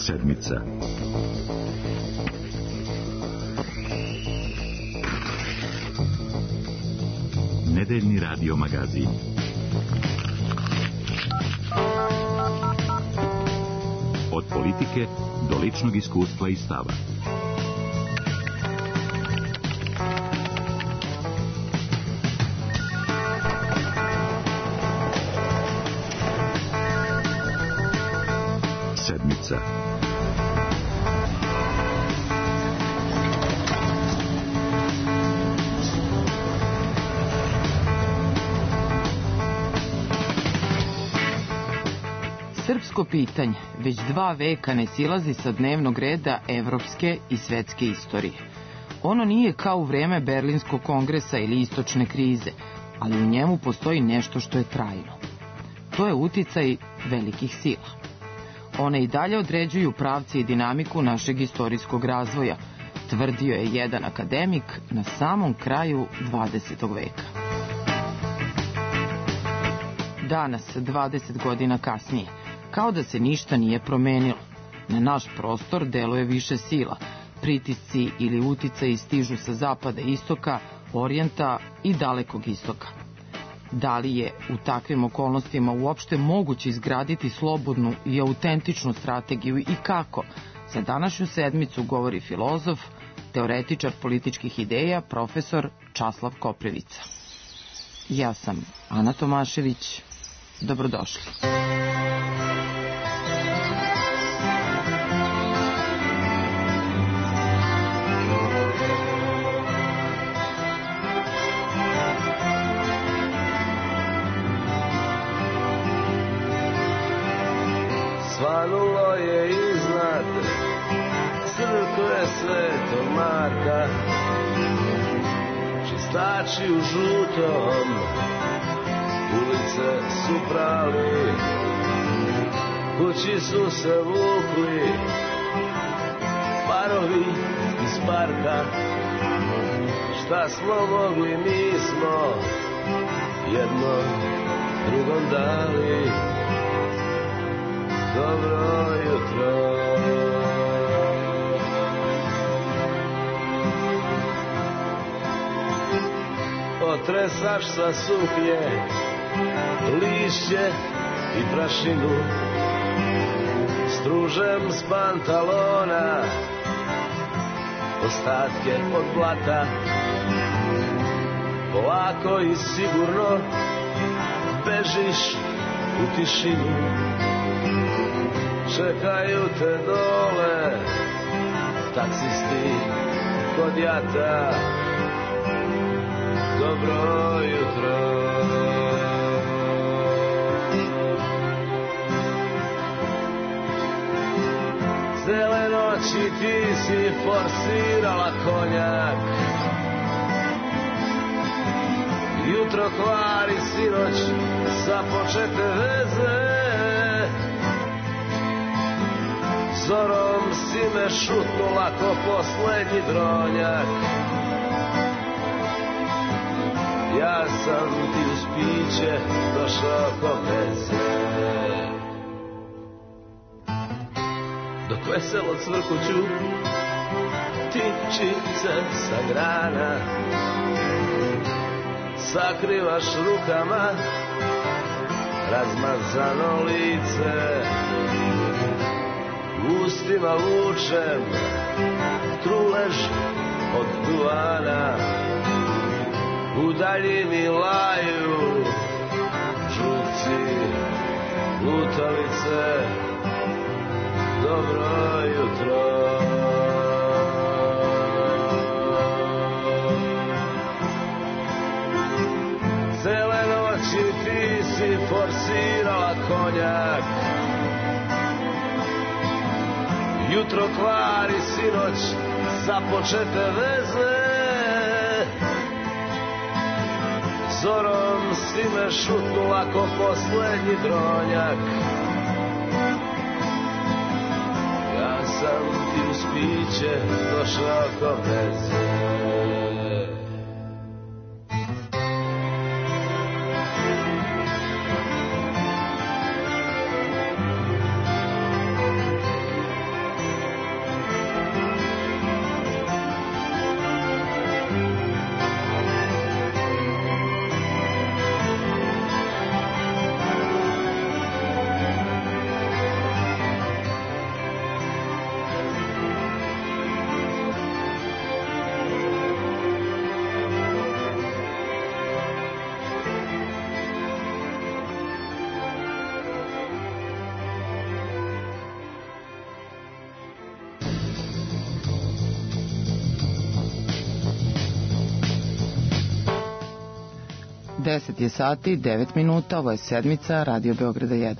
Sedmica. Nedeljni radio magazin. Od politike do ličnog iskustva i stava. Sedmica. Srpsko pitanje već 2 veka ne silazi sa dnevnog reda evropske i svetske istorije. Ono nije kao u vreme Berlinskog kongresa ili istočne krize, ali u njemu postoji nešto što je trajno. To je uticaj velikih sila. One i dalje određuju pravce i dinamiku našeg istorijskog razvoja, tvrdio je jedan akademik na samom kraju 20. veka. Danas, 20 godina kasnije, kao da se ništa nije promenilo. Na naš prostor deluje više sila. Pritisci ili uticaji stižu sa zapada i istoka, orijenta i dalekog istoka. Da li je u takvim okolnostima uopšte moguće izgraditi slobodnu i autentičnu strategiju i kako? Za današnju sedmicu govori filozof, teoretičar političkih ideja, profesor Časlav Koprivica. Ja sam Ana Tomašević. Dobrodošli. Svanulo je iznad crkve Svetog Marka, čistači u žutom ulice su prali, kući su se vukli parovi iz parka. Šta smo mogli mi smo jedno drugom dali. Dobro jutro. Otresaš sa suknje lišće i prašinu, stružem s pantalona ostatke od blata. Polako i sigurno bežiš u tišinu. Čekaju te dole taksisti kod jata. Dobro jutro. Cele noći ti si forsirala konjak, jutro kvari sinoć započete veze. Zorom si me šutnula ko poslednji dronjak. Ja sam ti uz piće došao ko veze. Dok veselo cvrkuću ptičice sa grana, sakrivaš rukama razmazano lice. Ustima vučem trulež od duvana, u daljini laju žuci lutalice. Dobro jutro. Cele noći ti si forsirala konjak, jutro kvari sinoć započete veze. Zorom si me šutnula ko poslednji dronjak. Ja sam ti uz piće došao ko veze. 10 je sati, 9 minuta, ovo je sedmica Radio Beograda 1.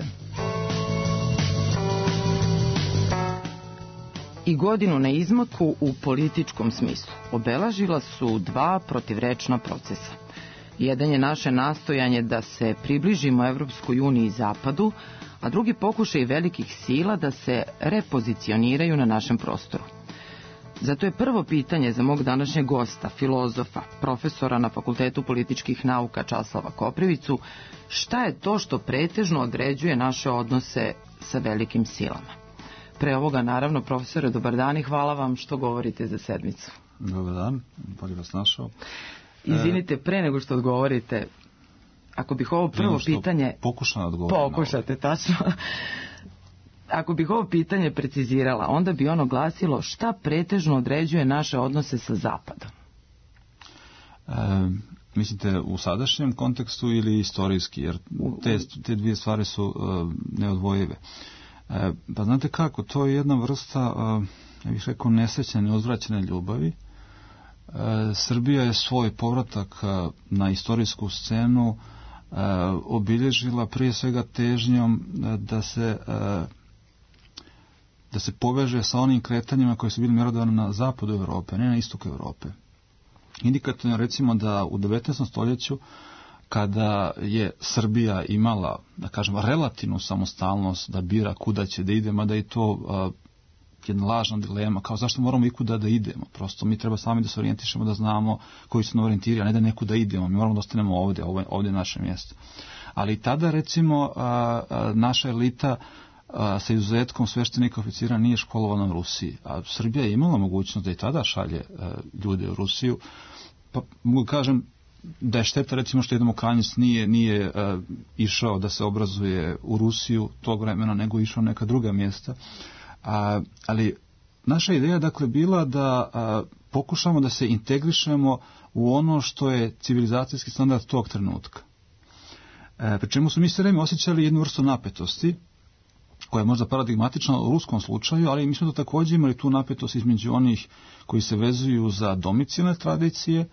I godinu na izmaku u političkom smislu obeležila su dva protivrečna procesa. Jedan je naše nastojanje da se približimo Evropskoj uniji i Zapadu, a drugi pokušaj velikih sila da se repozicioniraju na našem prostoru. Zato je prvo pitanje za mog današnjeg gosta, filozofa, profesora na Fakultetu političkih nauka Časlava Koprivicu, šta je to što pretežno određuje naše odnose sa velikim silama. Pre ovoga, naravno, profesore, dobar dan i hvala vam što govorite za sedmicu. Dobar dan, bolje vas našao. Izvinite, pre nego što odgovorite, ako bih ovo prvo pitanje... Pokušam da odgovorim. Pokušate, tačno. Ako bih ovo pitanje precizirala, onda bi ono glasilo šta pretežno određuje naše odnose sa Zapadom? Mislite u sadašnjem kontekstu ili istorijski? Jer te dvije stvari su neodvojive. Pa znate kako, to je jedna vrsta, ja bih rekao, nesrećene, neuzvraćene ljubavi. Srbija je svoj povratak na istorijsku scenu obilježila prije svega težnjom da se poveže sa onim kretanjima koji su bili mjerodavni na zapadu Evrope, ne na istoku Evrope. Indikativno recimo da u 19. stoljeću, kada je Srbija imala, da kažem, relativnu samostalnost da bira kuda će da ide, mada je to jedna lažna dilema, kao zašto moramo i kuda da idemo. Prosto mi treba sami da se orijentišemo, da znamo koji su nam orijentiri, a ne da nekuda idemo. Mi moramo da ostanemo ovdje je naše mjesto. Ali tada, recimo, naša elita sa izuzetkom sveštenika oficira nije školovana u Rusiji. A Srbija je imala mogućnost da i tada šalje ljude u Rusiju. Pa mogu kažem da je šteta, recimo, što jedan Mokranjac nije išao da se obrazuje u Rusiju tog vremena, nego išao neka druga mjesta. Ali naša ideja, dakle, bila da pokušamo da se integrišemo u ono što je civilizacijski standard tog trenutka. Pri čemu su mi sve vreme osjećali jednu vrstu napetosti, koja je možda paradigmatična u ruskom slučaju, ali mi smo to također imali tu napetost između onih koji se vezuju za domicilne tradicije,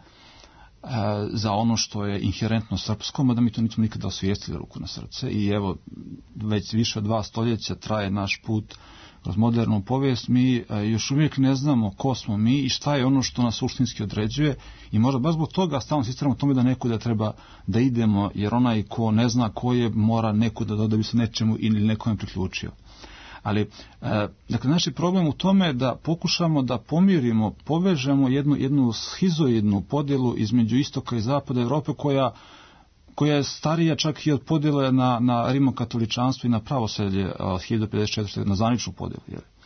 za ono što je inherentno srpsko, mada mi to nismo nikada osvijestili ruku na srce. I evo, već više od 2 stoljeća traje naš put kroz modernu povijest. Mi još uvijek ne znamo ko smo mi i šta je ono što nas suštinski određuje i možda baš zbog toga stalno insistiramo tome da nekuda treba da idemo, jer onaj ko ne zna ko je mora nekuda da bi se nečemu ili nekome priključio. Ali, dakle, naš je problem u tome da pokušamo da pomirimo, povežemo jednu schizoidnu podjelu između istoka i zapada Evrope koja je starija čak i od podjele na rimokatoličanstvo i na pravoslavlje od 1054. na zvaničnu podjelu.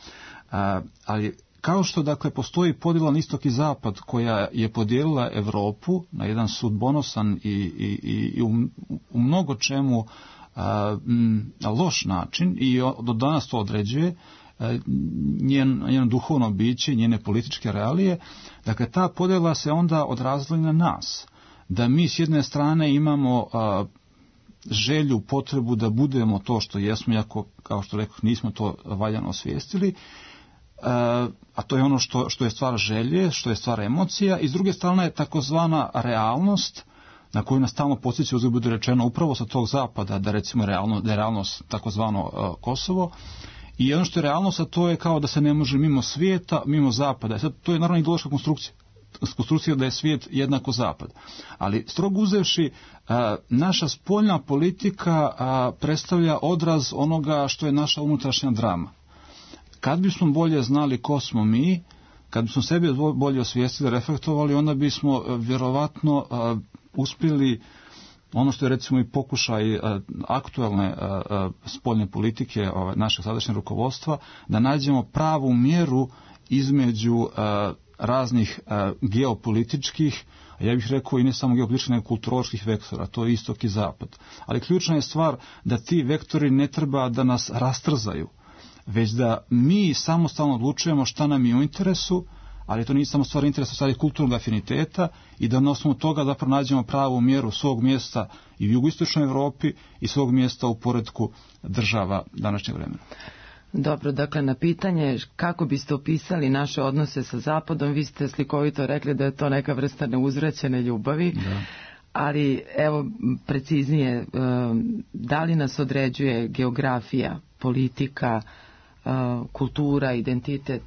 Ali kao što, dakle, postoji podjela na istok i zapad koja je podijelila Evropu na jedan sudbonosan i u mnogo čemu loš način i do danas to određuje njeno duhovno biće, njene političke realije, dakle, ta podjela se onda odrazila na nas. Da mi s jedne strane imamo želju, potrebu da budemo to što jesmo, iako, kao što rekao, nismo to valjano osvijestili, a to je ono što je stvar želje, što je stvar emocija, i s druge strane je takozvana realnost, na koju nas stalno podsjeća, uzgled bude rečeno, upravo sa tog zapada, da recimo da je realnost takozvano Kosovo, i ono što je realnost, a to je kao da se ne može mimo svijeta, mimo zapada. Sad, to je naravno ideološka konstrukcija da je svijet jednako zapad. Ali strogo uzevši, naša spoljna politika predstavlja odraz onoga što je naša unutrašnja drama. Kad bismo bolje znali ko smo mi, kad bismo sebe bolje osvijestili, reflektovali, onda bismo vjerovatno uspjeli ono što je recimo i pokušaj aktualne spoljne politike našeg sadašnjeg rukovodstva, da nađemo pravu mjeru između raznih geopolitičkih, a ja bih rekao i ne samo geopolitičkih, nego kulturoloških vektora, to je istok i zapad. Ali ključna je stvar da ti vektori ne treba da nas rastrzaju, već da mi samostalno odlučujemo šta nam je u interesu, ali to nije samo stvar interesa, stvar je kulturnog afiniteta, i da na osnovu toga da pronađemo pravu mjeru svog mjesta i u jugoistočnoj Evropi i svog mjesta u poretku država današnjeg vremena. Dobro, dakle, na pitanje kako biste opisali naše odnose sa Zapadom, vi ste slikovito rekli da je to neka vrsta neuzvraćene ljubavi. Da. Ali evo preciznije, da li nas određuje geografija, politika, kultura, identitet?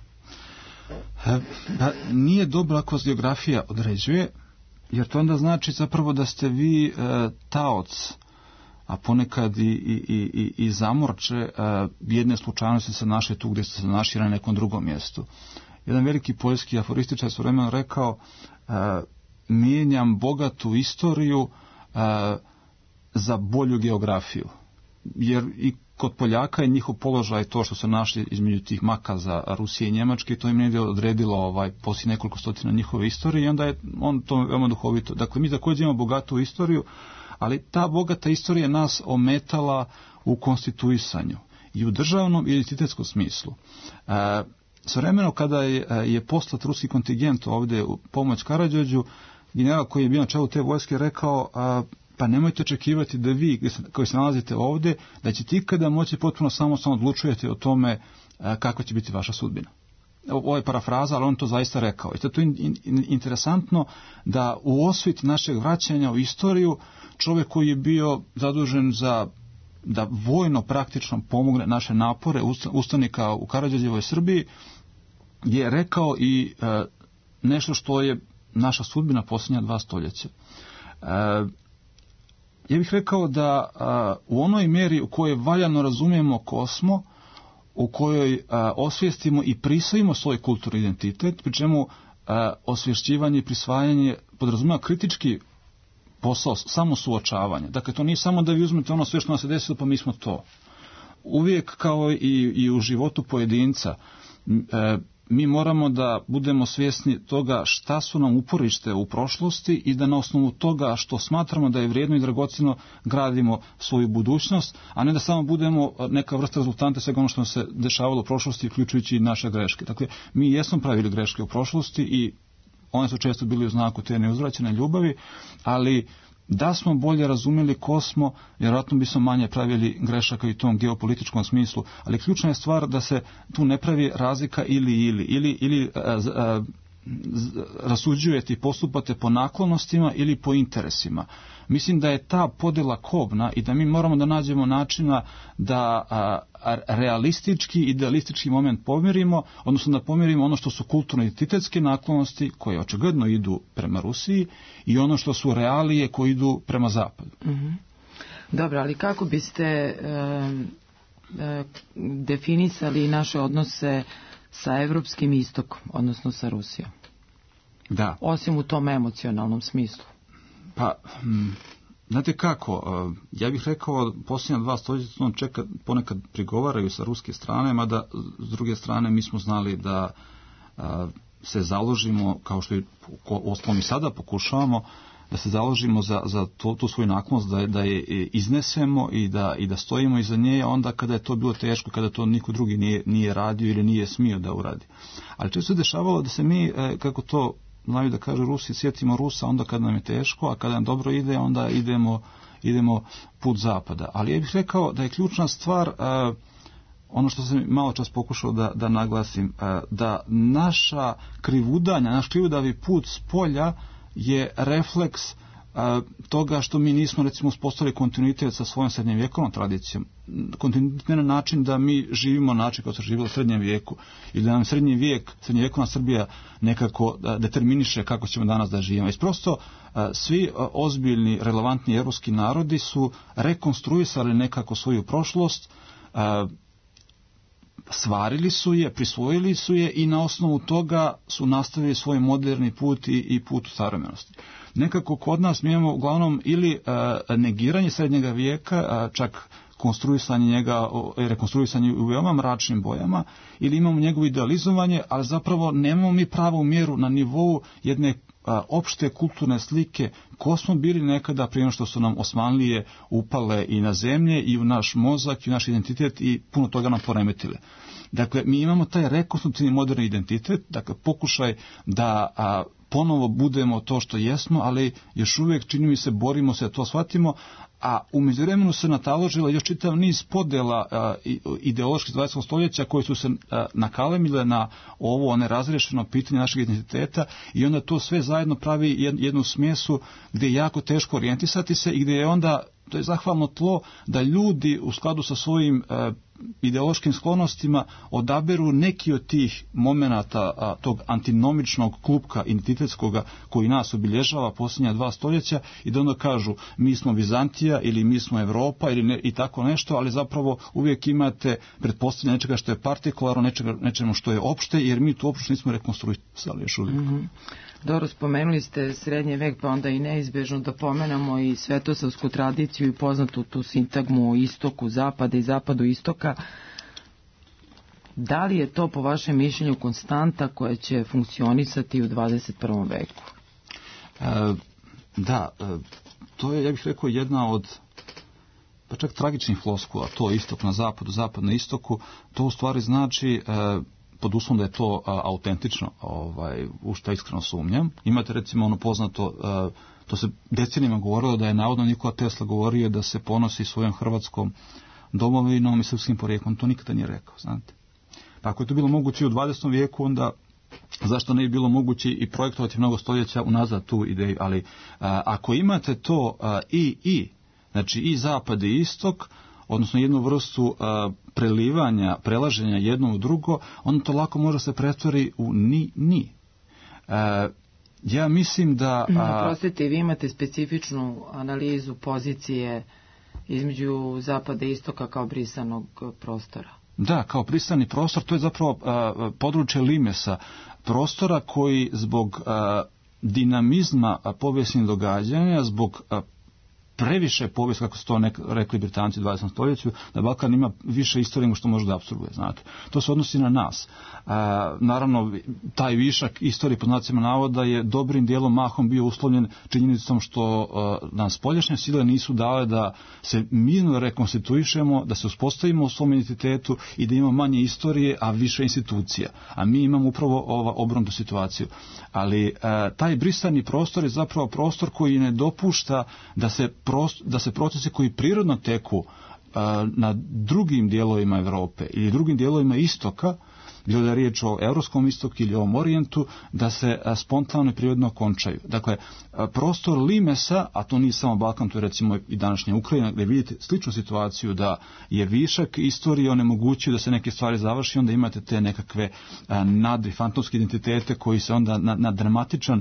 Nije dobro ako vas geografija određuje, jer to onda znači zapravo da ste vi taoc, a ponekad i zamorče jedne slučajnosti se našli tu gdje ste se našli na nekom drugom mjestu. Jedan veliki poljski aforističar svojevremeno rekao: mijenjam bogatu istoriju za bolju geografiju. Jer i kod Poljaka je njihov položaj to što se našli između tih makaza Rusije i Njemačke, to im negdje odredilo poslije nekoliko stotina njihove istorije i onda je on to veoma duhovito. Dakle, mi također imamo bogatu istoriju, ali ta bogata istorija nas ometala u konstituisanju i u državnom i identitetskom smislu. Svojevremeno kada je poslat ruski kontingent ovdje u pomoć Karađorđu, general koji je bio na čelu te vojske rekao: pa nemojte očekivati da vi koji se nalazite ovdje, da ćete ikada moći potpuno samostalno odlučujete o tome kakva će biti vaša sudbina. Ovo je parafraza, ali on to zaista rekao. I to je interesantno da u osvit našeg vraćanja u istoriju čovjek koji je bio zadužen da vojno praktično pomogne naše napore ustanika u Karađorđevoj Srbiji je rekao i nešto što je naša sudbina posljednja 2 stoljeća. Ja bih rekao da u onoj mjeri u kojoj valjano razumijemo ko smo, u kojoj osvijestimo i prisvojimo svoj kulturni identitet, pri čemu osvješćivanje i prisvajanje podrazumijeva kritički posao, samo suočavanje. Dakle, to nije samo da vi uzmete ono sve što nam se desilo pa mi smo to. Uvijek kao i u životu pojedinca mi moramo da budemo svjesni toga šta su nam uporište u prošlosti i da na osnovu toga što smatramo da je vrijedno i dragocjeno gradimo svoju budućnost, a ne da samo budemo neka vrsta rezultanta svega ono što nam se dešavalo u prošlosti, uključujući i naše greške. Dakle, mi jesmo pravili greške u prošlosti i one su često bili u znaku te neuzvraćene ljubavi, ali da smo bolje razumjeli ko smo, vjerojatno bismo manje pravili grešaka i u tom geopolitičkom smislu. Ali ključna je stvar da se tu ne pravi razlika ili rasuđujete i postupate po naklonostima ili po interesima. Mislim da je ta podjela kobna i da mi moramo da nađemo načina da realistički, idealistički moment pomirimo, odnosno da pomirimo ono što su kulturno-identitetske naklonosti koje očigledno idu prema Rusiji i ono što su realije koje idu prema zapadu. Mm-hmm. Dobro, ali kako biste definisali naše odnose sa evropskim istokom, odnosno sa Rusijom? Da. Osim u tom emocionalnom smislu. Pa, znate kako, ja bih rekao posljednja 2 stoljeća ponekad prigovaraju sa ruske strane, mada s druge strane mi smo znali da se založimo, kao što ostalom i sada pokušavamo, da se založimo za tu svoju naklonost, da je iznesemo i da stojimo iza nje onda kada je to bilo teško, kada to niko drugi nije radio ili nije smio da uradi. Ali često se dešavalo da se mi, kako to znaju da kažu Rusi, sjetimo Rusa onda kada nam je teško, a kada nam dobro ide, onda idemo put zapada. Ali ja bih rekao da je ključna stvar, ono što sam malo čas pokušao da naglasim, da naša krivudanja, naš krivudavi put s polja je refleks toga što mi nismo recimo uspostavili kontinuitet sa svojom srednjevjekovnom tradicijom. Kontinuitet na način da mi živimo na način kao se živjelo u srednjem vijeku ili da nam srednjevjekovna Srbija nekako determiniše kako ćemo danas da živimo. I prosto svi ozbiljni, relevantni evropski narodi su rekonstruisali nekako svoju prošlost, stvarili su je, prisvojili su je i na osnovu toga su nastavili svoj moderni put i put u savremenosti. Nekako kod nas mi imamo uglavnom ili negiranje srednjega vijeka, čak konstruisanje njega, rekonstruisanje u veoma mračnim bojama, ili imamo njegovo idealizovanje, ali zapravo nemamo mi pravu mjeru na nivou jedne opšte kulturne slike ko smo bili nekada prije nego što su nam Osmanlije upale i na zemlje i u naš mozak i u naš identitet i puno toga nam poremetile. Dakle, mi imamo taj rekonstruktivni moderni identitet, dakle pokušaj da ponovo budemo to što jesmo, ali još uvijek čini mi se borimo se da to shvatimo, a u međuvremenu se nataložila još čitav niz podjela ideoloških 20. stoljeća koji su se nakalemile na ovo nerazrešeno pitanje našeg identiteta i onda to sve zajedno pravi jednu smjesu gdje je jako teško orijentisati se i gdje je onda, to je zahvalno tlo da ljudi u skladu sa svojim ideološkim sklonostima odaberu neki od tih momenata tog antinomičnog klupka identitetskog koji nas obilježava posljednja 2 stoljeća i da onda kažu mi smo Vizantija ili mi smo Evropa ili ne, i tako nešto, ali zapravo uvijek imate pretpostavljanje nečega što je partikularno, nečemu što je opšte, jer mi tu opšte nismo rekonstruisali još uvijek. Mm-hmm. Dobro, spomenuli ste srednji vek, pa onda i neizbežno da pomenemo i svetosavsku tradiciju i poznatu tu sintagmu istoku zapada i zapadu istoka. Da li je to po vašem mišljenju konstanta koja će funkcionisati u 21. veku? To je, ja bih rekao, jedna od pa čak tragičnih floskula, to istok na zapadu, zapad na istoku, to u stvari znači pod uslovom da je to autentično, u što iskreno sumnjam. Imate recimo ono poznato, to se decenijama govorilo da je navodno Nikola Tesla govorio da se ponosi svojom hrvatskom domovinom i srpskim porijeklom. To nikada nije rekao, znate. Pa ako je to bilo moguće u 20. vijeku, onda zašto ne bi bilo moguće i projektovati mnogo stoljeća unazad tu ideju, ali ako imate to znači i zapad i istok, odnosno jednu vrstu prelivanja, prelaženja jedno u drugo, onda to lako može se pretvori u ni. Ja mislim da... Prostite, vi imate specifičnu analizu pozicije između zapada i istoka kao brisanog prostora. Da, kao brisani prostor, to je zapravo područje limesa, prostora koji zbog dinamizma povijesnih događanja, zbog previše povijest, kako su to rekli Britanci u 20. stoljeću, da Balkan ima više istorije nego što može da apsorbuje, znate. To se odnosi na nas. Naravno, taj višak istorije pod znacima navoda je dobrim dijelom mahom bio uslovljen činjenicom što nam spoljašnje sile nisu dale da se mirno rekonstituišemo, da se uspostavimo u svom identitetu i da imamo manje istorije, a više institucija. A mi imamo upravo obrnutu situaciju. Ali taj brisani prostor je zapravo prostor koji ne dopušta da se procesi koji prirodno teku na drugim dijelovima Europe ili drugim dijelovima istoka, bilo da je riječ o europskom istoku ili ovom orijentu, da se spontano i prirodno končaju. Dakle, prostor limesa, a to nije samo Balkan, to je recimo i današnja Ukrajina, gdje vidite sličnu situaciju da je višak istorije onemogućuje da se neke stvari završi, onda imate te nekakve fantomske identitete koji se onda na dramatičan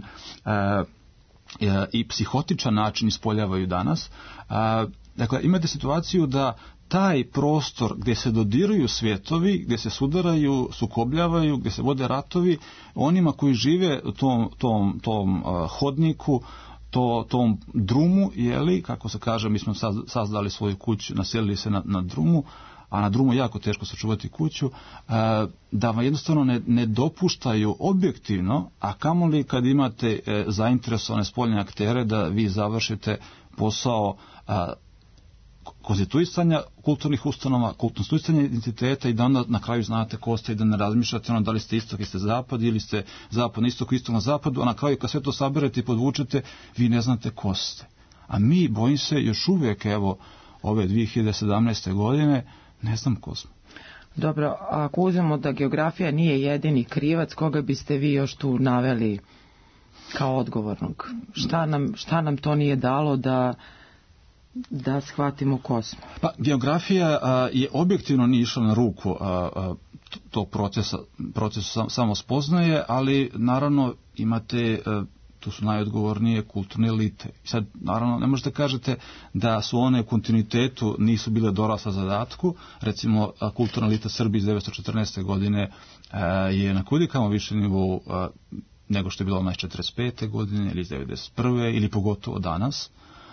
i psihotičan način ispoljavaju danas. Dakle, imate situaciju da taj prostor gdje se dodiruju svijetovi, gdje se sudaraju, sukobljavaju, gdje se vode ratovi, onima koji žive u tom hodniku, tom drumu, kako se kaže, mi smo sazdali svoju kuću, naselili se na drumu, a na drumu jako teško sačuvati kuću, da vam jednostavno ne dopuštaju objektivno, a kamoli kad imate zainteresovane spoljne aktere da vi završite posao konstituisanja kulturnih ustanova, konstituisanja identiteta i da onda na kraju znate ko ste i da ne razmišljate da li ste istok i ste zapad ili ste zapad na istoku, istok na zapadu, a na kraju kad sve to saberete i podvučete, vi ne znate ko ste. A mi, bojim se, još uvijek, evo, ove 2017. godine, ne znam ko smo. Dobro, ako uzmemo da geografija nije jedini krivac, koga biste vi još tu naveli kao odgovornog? Šta nam to nije dalo da shvatimo ko smo? Pa, geografija je objektivno nije išla na ruku tog procesa samospoznaje, ali naravno imate... tu su najodgovornije kulturne elite. I sad, naravno, ne možete kažete da su one u kontinuitetu nisu bile dorasle zadatku. Recimo, kulturna elita Srbije iz 1914. godine je na kudikamo više nivou nego što je bilo 1945. godine ili iz 1991. ili pogotovo danas.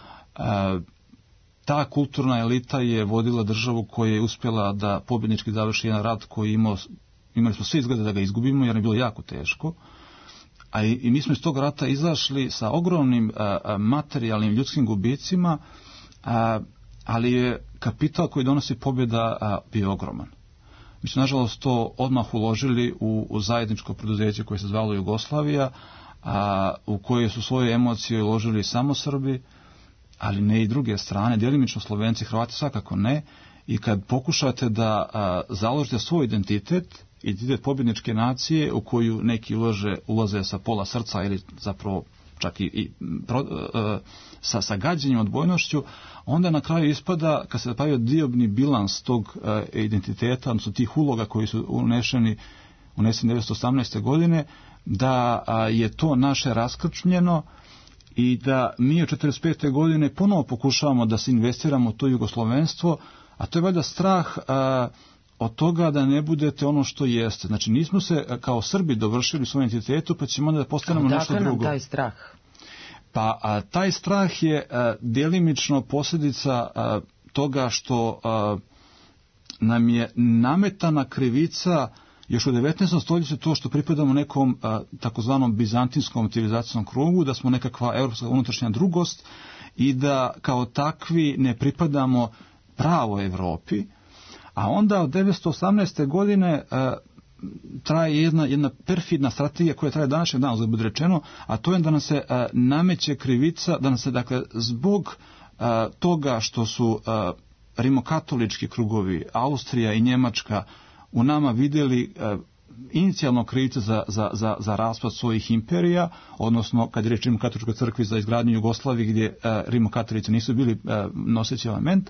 Ta kulturna elita je vodila državu koja je uspjela da pobjednički završi jedan rat koji imali smo sve izglede da ga izgubimo jer je bilo jako teško. I mi smo iz tog rata izašli sa ogromnim materijalnim ljudskim gubicima, ali je kapital koji donosi pobjeda bio ogroman. Mi smo nažalost to odmah uložili u zajedničko preduzeće koje se zvalo Jugoslavija, u koje su svoje emocije uložili samo Srbi, ali ne i druge strane, djelimično Slovenci, Hrvati svakako ne, i kad pokušate da založite svoj identitet pobjedničke nacije u koju neki ulaze sa pola srca ili zapravo čak sa gađenjem, odbojnošću, onda na kraju ispada, kad se napravio diobni bilans tog identiteta, odnosno tih uloga koji su uneseni 1918. godine, da je to naše raskrčmljeno i da mi od 1945. godine ponovo pokušavamo da se investiramo u to jugoslovenstvo, a to je valjda strah od toga da ne budete ono što jeste. Znači, nismo se kao Srbi dovršili svoj identitetu, pa ćemo onda da postanemo nešto drugo. Odakle nam taj strah? Pa taj strah je djelimično posljedica toga što nam je nametana krivica još u 19. stoljeću to što pripadamo nekom takozvanom bizantinskom civilizacijskom krugu, da smo nekakva europska unutrašnja drugost i da kao takvi ne pripadamo pravoj Evropi. A onda od 1918. godine traje jedna perfidna strategija koja traje današnjeg dana, za bude rečeno, a to je da nam se nameće krivica, da nam se, dakle, zbog toga što su rimokatolički krugovi, Austrija i Njemačka u nama vidjeli inicijalno krivice za raspad svojih imperija, odnosno kad je riječ o rimokatoličkoj crkvi za izgradnju Jugoslavije gdje rimokatolici nisu bili noseći element,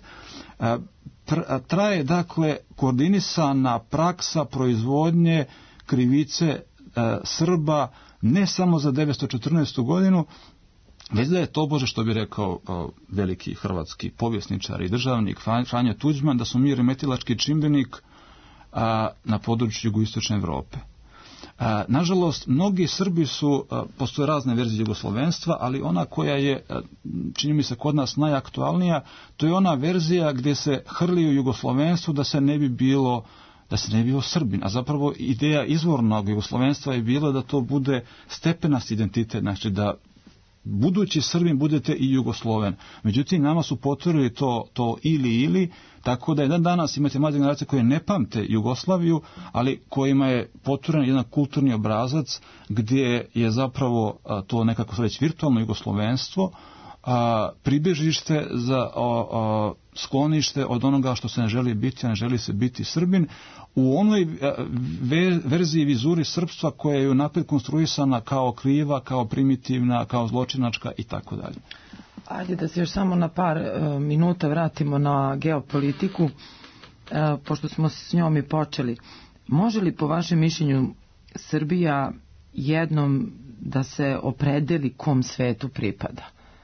traje dakle koordinisana praksa proizvodnje krivice Srba ne samo za 1914. godinu, već da je tobože, što bi rekao veliki hrvatski povjesničar i državnik Franjo Tuđman, da su mi remetilački čimbenik na području jugoistočne Europe. Nažalost, mnogi Srbi postoje razne verzije jugoslovenstva, ali ona koja je, čini mi se, kod nas najaktualnija, to je ona verzija gdje se hrli u jugoslovenstvu da se ne bi bio Srbin, a zapravo ideja izvornog jugoslovenstva je bila da to bude stepenast identitet, znači da budući Srbin budete i Jugosloven. Međutim, nama su potvrdili to ili, tako da jedan danas imate mlade generacije koje ne pamte Jugoslaviju, ali kojima je potvrđen jedan kulturni obrazac gdje je zapravo to nekako već virtualno jugoslovenstvo, pribježište za sklonište od onoga što se ne želi biti, a ne želi se biti Srbin, u onoj verziji vizuri srpstva koja je unaprijed konstruisana kao kriva, kao primitivna, kao zločinačka i tako dalje. Ajde da se još samo na par minuta vratimo na geopolitiku, pošto smo s njom i počeli. Može li po vašem mišljenju Srbija jednom da se opredeli kom svetu pripada?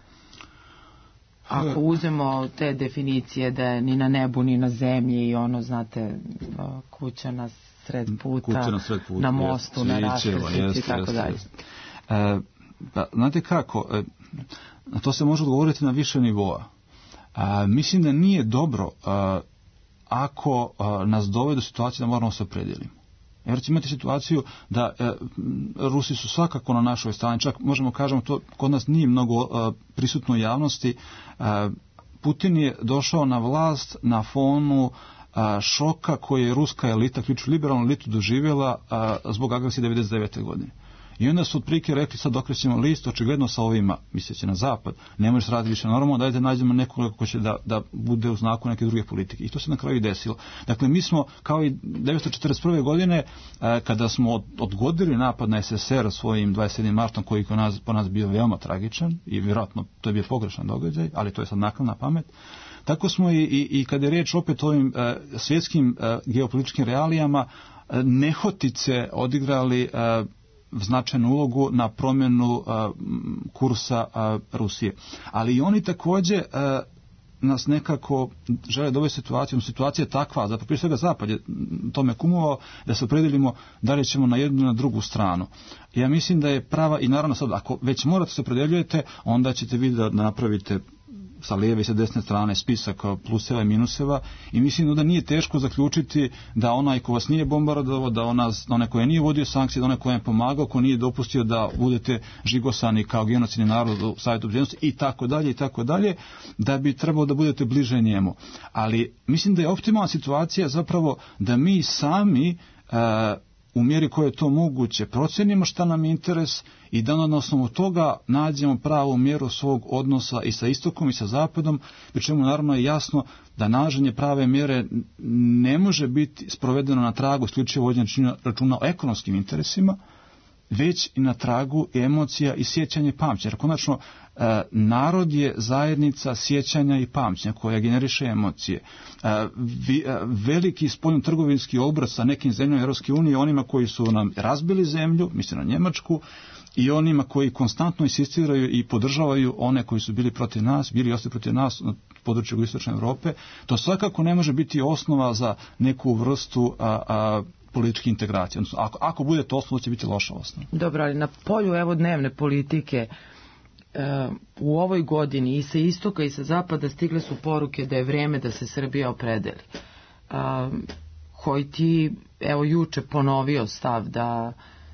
Ako uzmemo te definicije da je ni na nebu ni na zemlji i ono, znate, kuća na sred puta, na mostu, na raskrsnici i tako dalje. Znate kako, na to se može odgovoriti na više nivoa. Mislim da nije dobro ako nas dovede do situacije da moramo se opredijelimo. Jer ćemo imati situaciju da Rusi su svakako na našoj strani, čak možemo kažemo to kod nas nije mnogo prisutno u javnosti. Putin je došao na vlast na fonu šoka koje je ruska elita, ključu liberalnu elitu, doživjela zbog agresije 1999. godine. I onda su otprilike rekli, sad okrećemo list, očigledno sa ovima, misleći na zapad, ne može se raditi više normalno, dajte nađemo nekoga ko će da bude u znaku neke druge politike. I to se na kraju i desilo. Dakle, mi smo, kao i 1941. godine, kada smo odgodili napad na SSR svojim 27. martom, koji po nas bio veoma tragičan i vjerojatno to je bio pogrešan događaj, ali to je sad naknadna pamet, tako smo i kada je riječ opet o ovim svjetskim geopolitičkim realijama, nehotice odigrali značajnu ulogu na promjenu kursa Rusije. Ali i oni također nas nekako žele dovesti situaciju. Situacija je takva, zapravo prije svega Zapad je tome kumovao, da se opredelimo da li ćemo na jednu na drugu stranu. Ja mislim da je prava, i naravno sad, ako već morate se opredeljujete, onda ćete vidjeti da napravite sa lijeve i sa desne strane spisak pluseva i minuseva, i mislim da nije teško zaključiti da onaj ko vas nije bombardovao, da onaj ko je nije vodio sankcije, da onaj ko je pomagao, ko nije dopustio da budete žigosani kao genocidni narod u Savjetu bezbednosti i tako dalje, da bi trebalo da budete bliže njemu. Ali mislim da je optimalna situacija zapravo da mi sami u mjeri koje je to moguće procenimo šta nam je interes i da na osnovu toga nađemo pravu mjeru svog odnosa i sa istokom i sa zapadom, pri čemu naravno je jasno da nalaženje prave mjere ne može biti sprovedeno na tragu isključivo vođenja računa o ekonomskim interesima, već i na tragu emocija i sjećanja i pamćenja. Konačno, narod je zajednica sjećanja i pamćenja koja generiše emocije. Veliki spoljno-trgovinski obrat sa nekim zemljama Europske unije, onima koji su nam razbili zemlju, mislim na Njemačku, i onima koji konstantno insistiraju i podržavaju one koji su bili protiv nas, bili i ostali protiv nas na području jugoistočne Europe, to svakako ne može biti osnova za neku vrstu političke integracije. Odnosno, ako bude to osnova, će biti loša osnova. Dobro, ali na polju evo dnevne politike u ovoj godini i sa istoka i sa zapada stigle su poruke da je vrijeme da se Srbija opredeli. Hojti evo juče ponovio stav da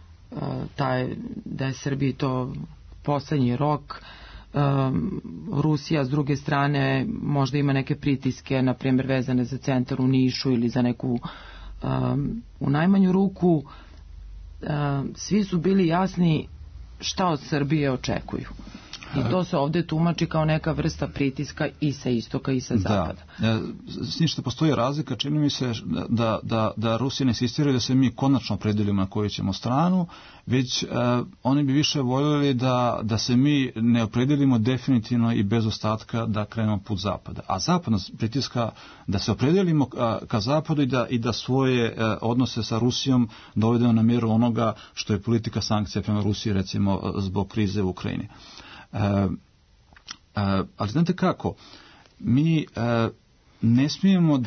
je Srbiji to poslednji rok. Rusija s druge strane možda ima neke pritiske, na primjer vezane za centar u Nišu ili za neku u najmanju ruku svi su bili jasni šta od Srbije očekuju. I to se ovdje tumači kao neka vrsta pritiska i sa istoka i sa zapada. S njim što postoji razlika, čini mi se da Rusija ne insistiraju da se mi konačno opredelimo na koju ćemo stranu, već oni bi više voljeli da se mi ne opredelimo definitivno i bez ostatka da krenemo put zapada. A zapad nas pritiska da se opredelimo ka zapadu i da svoje odnose sa Rusijom dovedemo na mjeru onoga što je politika sankcija prema Rusiji, recimo zbog krize u Ukrajini. Ali znate kako, mi ne smijemo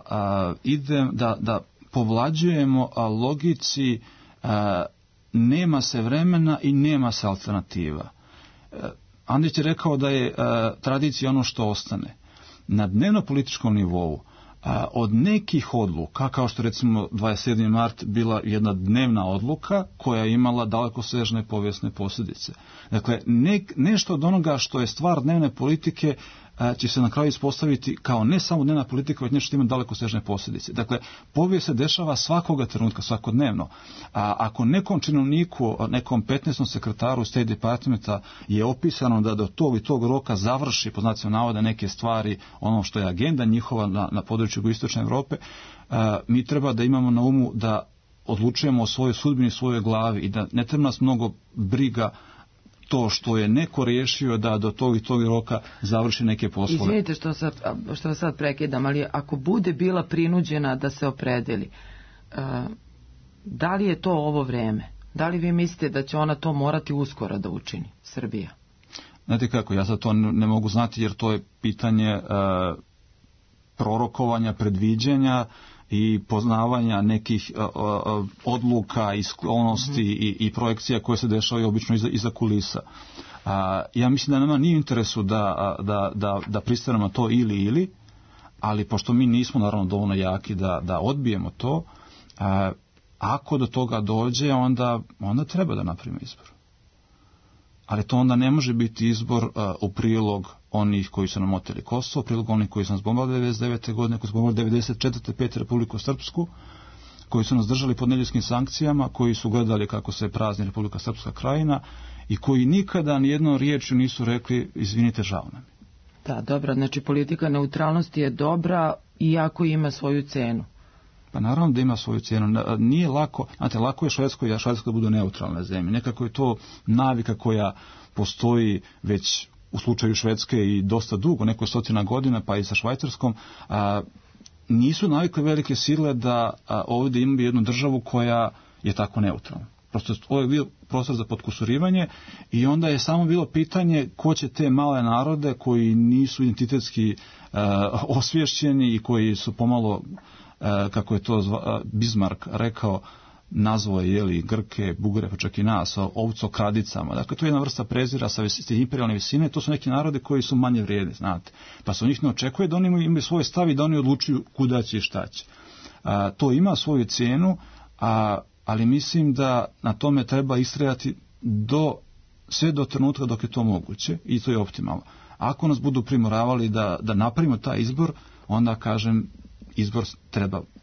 da povlađujemo logici nema se vremena i nema se alternativa. Andrić je rekao da je tradicija ono što ostane. Na dnevno-političkom nivou od nekih odluka, kao što recimo 27. mart bila jedna dnevna odluka koja je imala dalekosežne povijesne posljedice. Dakle, nešto od onoga što je stvar dnevne politike će se na kraju ispostaviti kao ne samo dnevna politika, već nešto što ima dalekosežne posljedice. Dakle, povijest se dešava svakoga trenutka, svakodnevno. A ako nekom činovniku, nekom 15. sekretaru State Departmenta je opisano da do tog i tog roka završi, po znacima navoda, neke stvari, ono što je agenda njihova na području jugoistočne Europe, mi treba da imamo na umu da odlučujemo o svojoj sudbini, svojoj glavi i da ne treba nas mnogo briga to što je neko riješio da do tog i tog roka završi neke poslove. Izvinite što vas sad prekidam, ali ako bude bila prinuđena da se opredeli, da li je to ovo vreme? Da li vi mislite da će ona to morati uskoro da učini, Srbija? Znate kako, ja sad to ne mogu znati jer to je pitanje prorokovanja, predviđanja i poznavanja nekih odluka i sklonosti i projekcija koje se dešavaju obično iza kulisa. Ja mislim da nama nije interesu da pristanemo to ili, ali pošto mi nismo naravno dovoljno jaki da odbijemo to, ako do toga dođe, onda treba da napravimo izbor. Ali to onda ne može biti izbor u prilog onih koji su nam oteli Kosovo, u prilog onih koji su nas bombali 99. godine, koji su bombali 94. 5. Republiku Srpsku, koji su nas držali pod neljudskih sankcijama, koji su gledali kako se prazni Republika Srpska Krajina i koji nikada nijednom riječju nisu rekli izvinite, žao nam. Da, dobra, znači politika neutralnosti je dobra iako ima svoju cenu. Pa naravno da ima svoju cijenu. Nije lako, znate, lako je Švedskoj da budu neutralne zemlje. Nekako je to navika koja postoji već u slučaju Švedske i dosta dugo, neko 100 godina, pa i sa Švajcarskom. Nisu navikle velike sile da ovdje imaju jednu državu koja je tako neutralna. Prosto ovo je bio prostor za potkusurivanje i onda je samo bilo pitanje ko će te male narode koji nisu identitetski osvješćeni i koji su pomalo, kako je to Bismarck rekao, nazvao je Grke, Bugare, pa čak i nas, ovcokradicama. Dakle, to je jedna vrsta prezira sa imperijalne visine. To su neki narode koji su manje vrijedni, znate. Pa se od njih ne očekuje da oni imaju svoje stav i da oni odlučuju kuda će i šta će. To ima svoju cijenu, ali mislim da na tome treba istrajati sve do trenutka dok je to moguće i to je optimalno. Ako nas budu primoravali da napravimo taj izbor, onda kažem izbor treba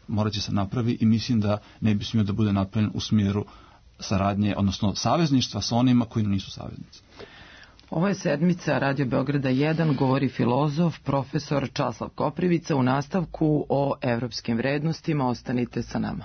morat će se napravi i mislim da ne bi smio da bude napravljen u smjeru saradnje, odnosno savezništva sa onima koji nisu saveznici. Ovo je sedmica Radio Beograda 1, govori filozof, profesor Časlav Koprivica u nastavku o evropskim vrednostima. Ostanite sa nama.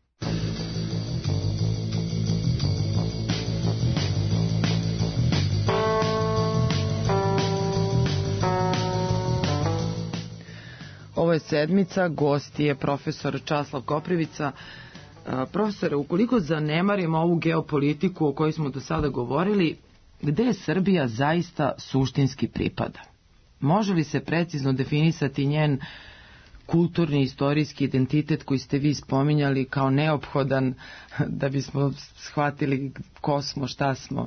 Ovo je sedmica, gost je profesor Časlav Koprivica. Profesore, ukoliko zanemarimo ovu geopolitiku o kojoj smo do sada govorili, gde je Srbija zaista suštinski pripada? Može li se precizno definisati njen kulturni, istorijski identitet koji ste vi spominjali kao neophodan da bismo shvatili ko smo, šta smo?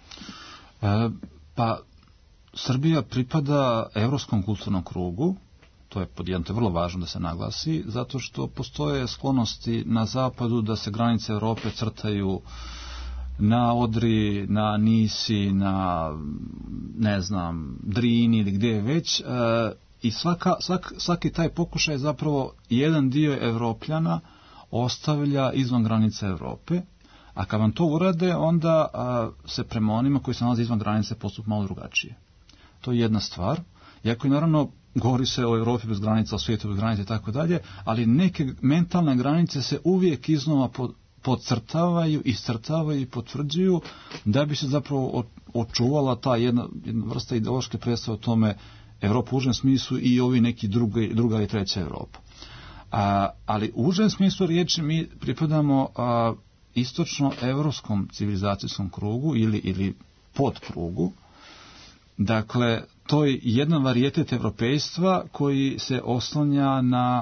Pa, Srbija pripada evropskom kulturnom krugu. To je pod jedan, to je vrlo važno da se naglasi, zato što postoje sklonosti na zapadu da se granice Evrope crtaju na Odri, na Nisi, na, ne znam, Drini ili gdje već, i svaki taj pokušaj zapravo jedan dio Evropljana ostavlja izvan granice Evrope, a kad vam to urade, onda se prema onima koji se nalaze izvan granice postup malo drugačije. To je jedna stvar, iako je naravno govori se o Evropi bez granica, o svijetu bez granica i tako dalje, ali neke mentalne granice se uvijek iznova podcrtavaju, iscrtavaju i potvrđuju da bi se zapravo očuvala ta jedna vrsta ideološke predstave o tome Evropa u užem smislu i ovi neki druga i treća Evropa. Ali u užem smislu riječi mi pripadamo istočno-evropskom civilizacijskom krugu ili podkrugu. Dakle, to je jedan varijetet evropejstva koji se oslanja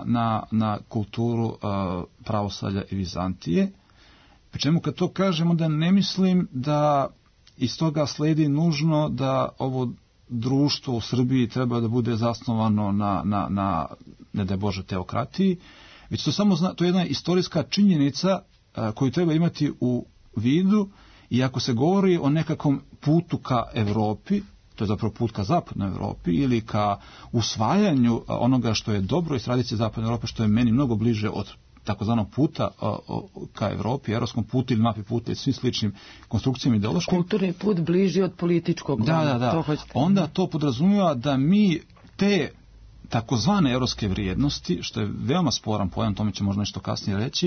na kulturu pravoslavlja i Vizantije. Pri čemu kad to kažem, onda ne mislim da iz toga sledi nužno da ovo društvo u Srbiji treba da bude zasnovano na ne daj Bože, teokratiji, već to je jedna istorijska činjenica koju treba imati u vidu, i ako se govori o nekakvom putu ka Evropi, to je zapravo put ka zapadnoj Evropi ili ka usvajanju onoga što je dobro iz tradicije zapadne Evrope, što je meni mnogo bliže od takozvanog puta ka Evropi, evropskom putu ili mapi puta i svim sličnim konstrukcijama ideološkim. Kulturni put bliži od političkog. Da. Onda to podrazumijeva da mi te takozvane evropske vrijednosti, što je veoma sporan pojam, tome će možda nešto kasnije reći,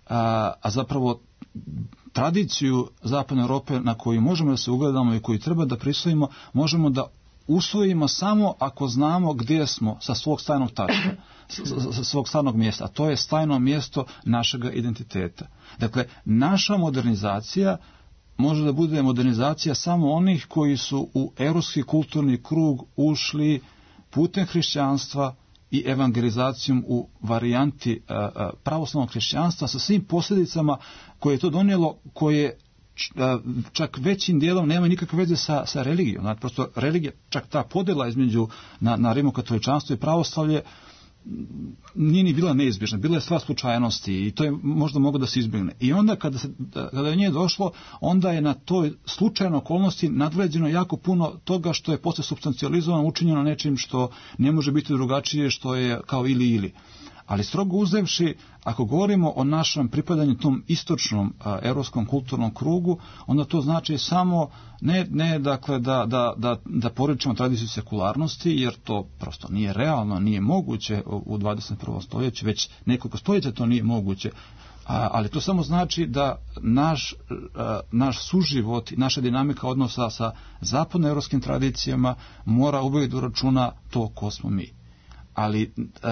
a zapravo tradiciju zapadne Evrope na koju možemo da se ugledamo i koju treba da prisvojimo, možemo da usvojimo samo ako znamo gdje smo sa svog stajnog tačka, sa svog stajnog mjesta, a to je stajno mjesto našega identiteta. Dakle, naša modernizacija može da bude modernizacija samo onih koji su u evropski kulturni krug ušli putem hrišćanstva i evangelizacijom u varijanti pravoslavnog hrišćanstva sa svim posljedicama koje je to donijelo, koje čak većim dijelom nema nikakve veze sa religijom. Znači, prosto religija, čak ta podjela između na rimokatoličanstvo i pravoslavlje nije ni bila neizbježna, bila je stvar slučajnosti i to je možda moglo da se izbjegne. I onda kada je nje došlo, onda je na toj slučajnoj okolnosti nadgleđeno jako puno toga što je posle supstancijalizovano, učinjeno nečim što ne može biti drugačije, što je kao ili. Ali strogo uzevši, ako govorimo o našem pripadanju tom istočnom evropskom kulturnom krugu, onda to znači samo ne dakle da poričemo tradiciju sekularnosti, jer to prosto nije realno, nije moguće u 21. stoljeću, već nekoliko stoljeća to nije moguće. Ali to samo znači da naš suživot, naša dinamika odnosa sa zapadnoevropskim tradicijama mora uvijek do računa to ko smo mi. Ali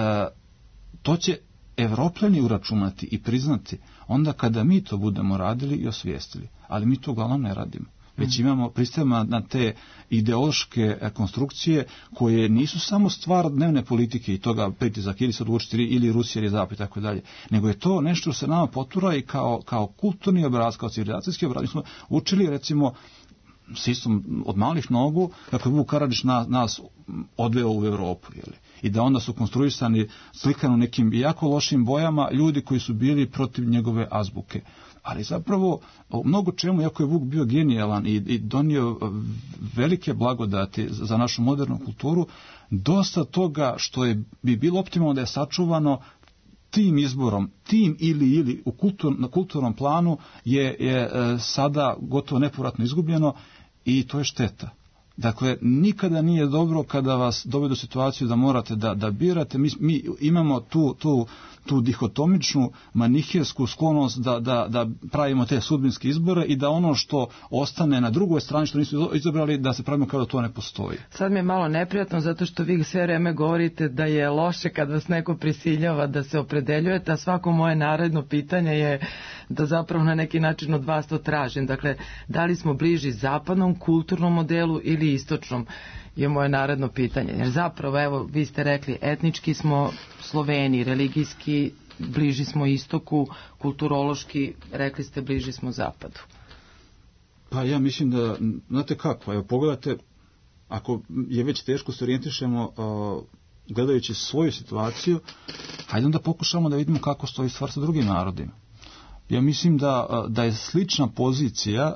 to će Evropljani uračunati i priznati onda kada mi to budemo radili i osvijestili. Ali mi to uglavnom ne radimo. Već pristajemo na te ideološke konstrukcije koje nisu samo stvar dnevne politike i toga pritisak ili se odlučiti ili Rusija ili Zapad i tako dalje, nego je to nešto što se nama potura i kao kulturni obraz, kao civilizacijski obraz. Mi smo učili recimo sistem od malih nogu kako je Vuk Karadžić nas odveo u Evropu, i da onda su konstruisani, slikani u nekim jako lošim bojama ljudi koji su bili protiv njegove azbuke. Ali zapravo u mnogo čemu, iako je Vuk bio genijalan i donio velike blagodati za našu modernu kulturu, dosta toga što bi bilo optimalno da je sačuvano tim izborom, tim ili na kulturnom planu je sada gotovo nepovratno izgubljeno i to je šteta. Dakle, nikada nije dobro kada vas dovede u situaciju da morate da birate. Mi imamo tu dihotomičnu, manihijsku sklonost da pravimo te sudbinske izbore i da ono što ostane na drugoj strani što nisu izabrali, da se pravimo kao da to ne postoji. Sad mi je malo neprijatno zato što vi sve vreme govorite da je loše kad vas neko prisiljava da se opredeljujete, a svako moje naredno pitanje je da zapravo na neki način od vas to tražim. Dakle, da li smo bliži zapadnom kulturnom modelu ili istočnom, je moje naredno pitanje. Jer zapravo, evo, vi ste rekli, etnički smo Sloveni, religijski bliži smo istoku, kulturološki, rekli ste, bliži smo zapadu. Pa ja mislim da, znate kako, evo pogledajte, ako je već teško se orijentišemo gledajući svoju situaciju, hajde onda pokušamo da vidimo kako stoji stvar sa drugim narodima. Ja mislim da je slična pozicija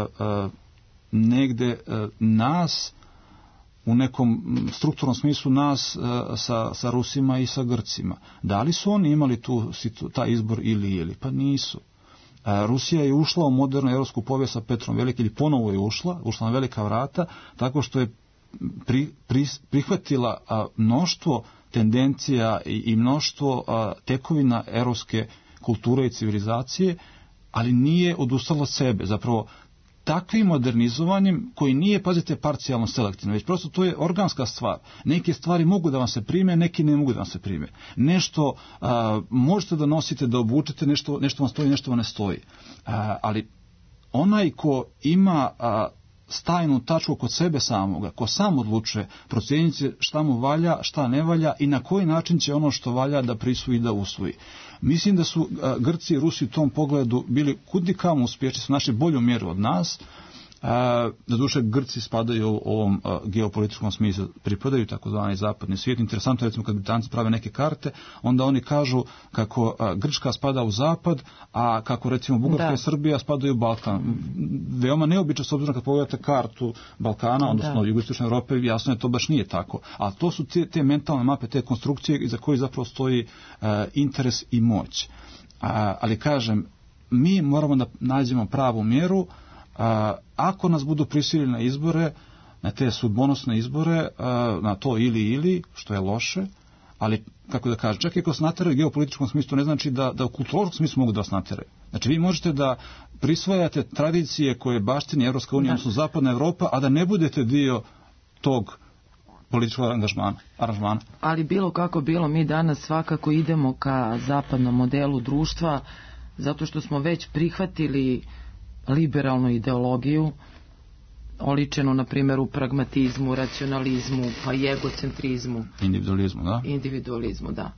negde nas, u nekom strukturnom smislu nas sa Rusima i sa Grcima. Da li su oni imali taj izbor ili? Pa nisu. Rusija je ušla u modernu evropsku povijest sa Petrom Velikim, ili ponovo je ušla na velika vrata, tako što je prihvatila mnoštvo tendencija i mnoštvo tekovina evropske kulture i civilizacije, ali nije odustala od sebe. Zapravo, takvim modernizovanjem, koji nije, pazite, parcijalno selektivno, već prosto to je organska stvar. Neke stvari mogu da vam se prime, neki ne mogu da vam se prime. Nešto možete da nosite, da obučete, nešto vam stoji, nešto vam ne stoji. Ali onaj ko ima stajnu tačku kod sebe samoga, ko sam odlučuje, procijenit će šta mu valja, šta ne valja i na koji način će ono što valja da prisvoji i da usvoji. Mislim da su Grci i Rusi u tom pogledu bili kudikamo uspješni, su našli bolju mjeru od nas. Doduše, Grci spadaju u ovom geopolitičkom smislu, pripadaju takozvani zapadni svijet. Interesantno je, recimo, kad Britanci prave neke karte, onda oni kažu kako Grčka spada u zapad, a kako, recimo, Bugarska i Srbija spadaju u Balkan. Veoma neobično, s obzirom kad pogledate kartu Balkana, odnosno jugoistočne Europe, jasno je to baš nije tako. A to su te mentalne mape, te konstrukcije iza koje zapravo stoji interes i moć. Ali kažem, mi moramo da nađemo pravu mjeru. Ako nas budu prisilili na izbore, na te sudbonosne izbore, na to ili, što je loše, ali, kako da kažem, čak i ako se nateraju u geopolitičkom smislu, ne znači da u kulturološkom smislu mogu da vas nateraju. Znači, vi možete da prisvajate tradicije koje baštini Evropska unija, odnosno Zapadna Evropa, a da ne budete dio tog političkog aranžmana. Ali bilo kako bilo, mi danas svakako idemo ka zapadnom modelu društva, zato što smo već prihvatili liberalnu ideologiju, oličenu, na primjer, u pragmatizmu, racionalizmu, pa i egocentrizmu. Individualizmu, da.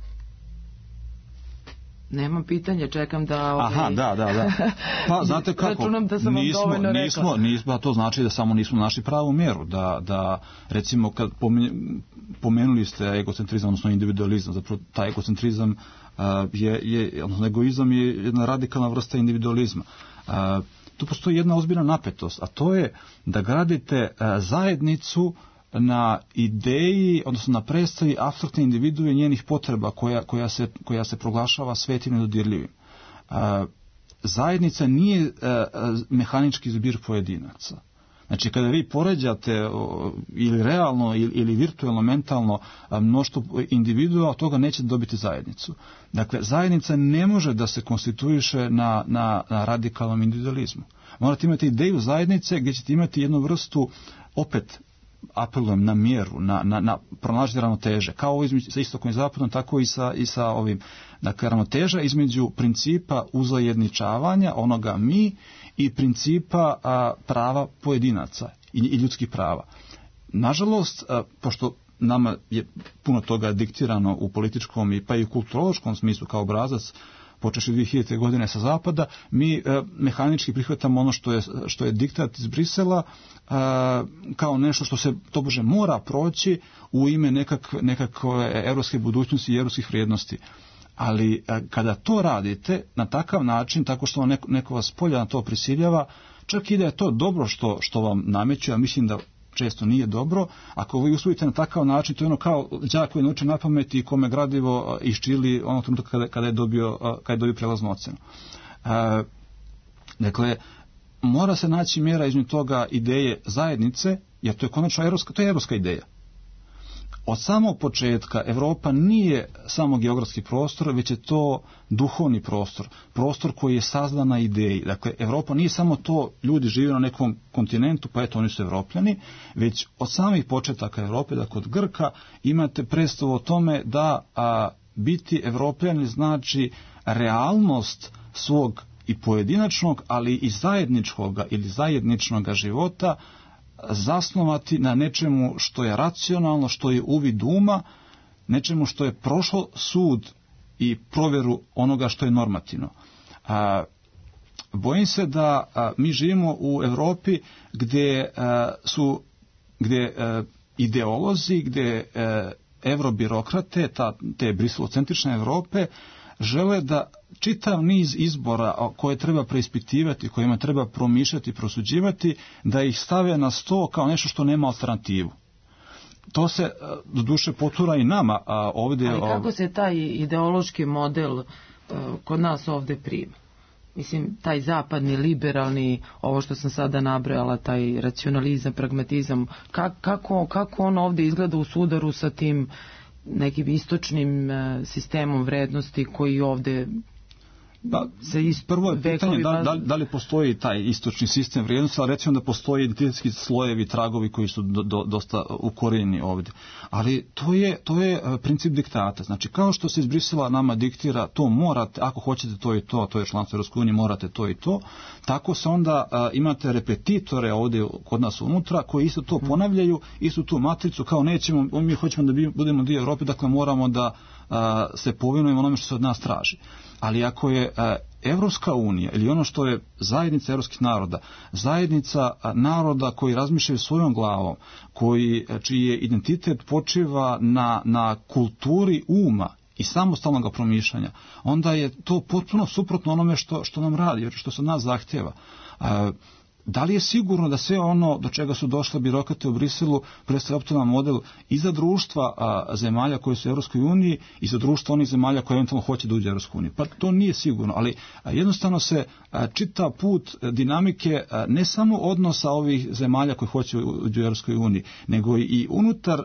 Nemam pitanje, čekam da... Aha, da. Pa, znate kako, računam da sam vam dovoljno rekla. Nismo, to znači da samo nismo našli pravu mjeru, da recimo, kad pomenuli ste egocentrizam, odnosno individualizam, zapravo taj egocentrizam odnosno egoizam je jedna radikalna vrsta individualizma. Tu postoji jedna ozbiljna napetost, a to je da gradite zajednicu na ideji, odnosno na predstavi apstraktne individue i njenih potreba koja se proglašava svetim i nedodirljivim. Zajednica nije mehanički zbir pojedinaca. Znači, kada vi poređate ili realno ili virtualno, mentalno mnoštvo individua, od toga nećete dobiti zajednicu. Dakle, zajednica ne može da se konstituiše na radikalnom individualizmu. Morate imati ideju zajednice gdje ćete imati jednu vrstu, opet apelujem na mjeru, na pronalaženje ravnoteže, kao sa istokom i zapadom, tako i sa ovim. Dakle, ravnoteža između principa uzajjedničavanja, onoga mi, i principa prava pojedinaca i ljudskih prava. Nažalost, pošto nama je puno toga diktirano u političkom pa i u kulturološkom smislu kao obrazac, počeši 2000. godine sa zapada, mi mehanički prihvatamo ono što je diktat iz Brisela kao nešto što se tobože mora proći u ime nekakve evropske budućnosti i evropskih vrijednosti. Ali kada to radite na takav način, tako što neko vas polja na to prisiljava, čak i da je to dobro što vam nameću, ja mislim da često nije dobro. Ako vi usvojite na takav način, to je ono kao đak koji nauči na pamet i kome gradivo iščili onog trenutka kada je dobio prelaznu ocenu. Dakle, mora se naći mjera između toga ideje zajednice, jer to je konačno evropska ideja. Od samog početka Evropa nije samo geografski prostor, već je to duhovni prostor koji je sazdan na ideji. Dakle, Evropa nije samo to, ljudi žive na nekom kontinentu, pa eto oni su Evropljani, već od samih početaka Evrope, da kod Grka imate predstavu o tome da biti Evropljani znači realnost svog i pojedinačnog, ali i zajedničkog ili zajedničnog života zasnovati na nečemu što je racionalno, što je uvid uma, nečemu što je prošlo sud i provjeru onoga što je normativno. Bojim se da mi živimo u Europi gdje ideolozi, gdje eurobirokrate, te briselocentrične Europe, žele da čitav niz izbora koje treba preispitivati, kojima treba promišljati i prosuđivati, da ih stave na sto kao nešto što nema alternativu. To se doduše potura i nama ovdje. Ali kako se taj ideološki model kod nas ovdje prima? Mislim, taj zapadni, liberalni, ovo što sam sada nabrojala, taj racionalizam, pragmatizam, kako on ovdje izgleda u sudaru sa tim nekim istočnim sistemom vrednosti koji ovdje prvo je pitanje da li postoji taj istočni sistem vrijednosti, ali recimo da postoji identitetski slojevi, tragovi koji su dosta ukorijenjeni ovdje. Ali to je princip diktata. Znači, kao što se iz Brisela nama diktira, to morate, ako hoćete to i to je članstvo Europske unije, morate to i to, tako se onda imate repetitore ovdje kod nas unutra koji isto to ponavljaju, istu tu matricu, kao nećemo, mi hoćemo da budemo dio Europe, dakle moramo da se povinujemo onome što se od nas traži. Ali ako je Evropska unija ili ono što je zajednica europskih naroda, zajednica naroda koji razmišljaju svojom glavom, čiji je identitet počiva na kulturi uma i samostalnog promišljanja, onda je to potpuno suprotno onome što nam radi, što se od nas zahtjeva. Da li je sigurno da sve ono do čega su došle birokrate u Briselu predstavlja optimalan model i za društva zemalja koje su u Europskoj uniji i za društva onih zemalja koje eventualno hoće da uđe u Europsku uniju? Pa to nije sigurno, ali jednostavno se čita put dinamike ne samo odnosa ovih zemalja koje hoće uđe u Europskoj uniji, nego i unutar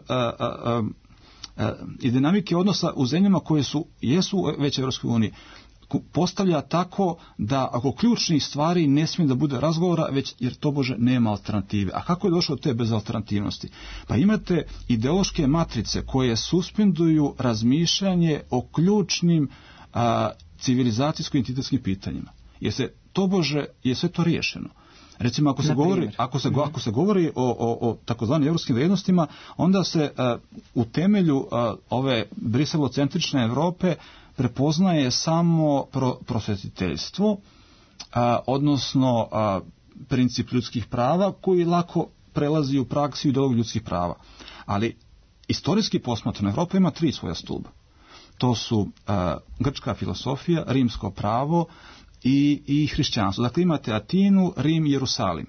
i dinamike odnosa u zemljama koje jesu već u Europskoj uniji. Postavlja tako da oko ključnih stvari ne smije da bude razgovora, već jer tobože nema alternative. A kako je došlo do te bezalternativnosti? Pa imate ideološke matrice koje suspenduju razmišljanje o ključnim civilizacijsko-identitetskim pitanjima. Jer se tobože je sve to riješeno. Recimo, ako se govori o takozvanim europskim vrijednostima, onda se u temelju ove briselocentrične Europe prepoznaje samo prosvetiteljstvo, odnosno princip ljudskih prava koji lako prelazi u praksi ideologiju ljudskih prava. Ali istorijski posmatrano Evropa ima 3 svoja stuba. To su grčka filosofija, rimsko pravo i hrišćanstvo. Dakle, imate Atinu, Rim i Jerusalim.